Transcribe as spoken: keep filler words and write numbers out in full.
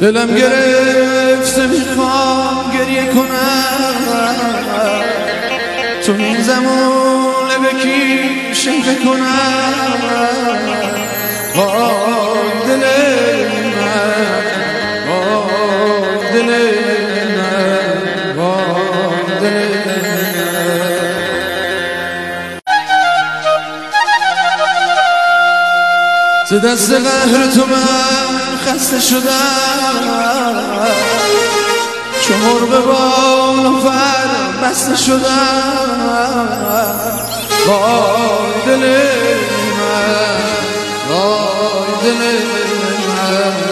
دلم گرفته میخوام گریه کنم، تو این زمونه به کی شکر کنم. وای دل من، وای دل من، وای دل من. ز دست قهر تو من خسته شدم، چو مرغ بال و پر بسته شدم. وای دل من، وای دل من.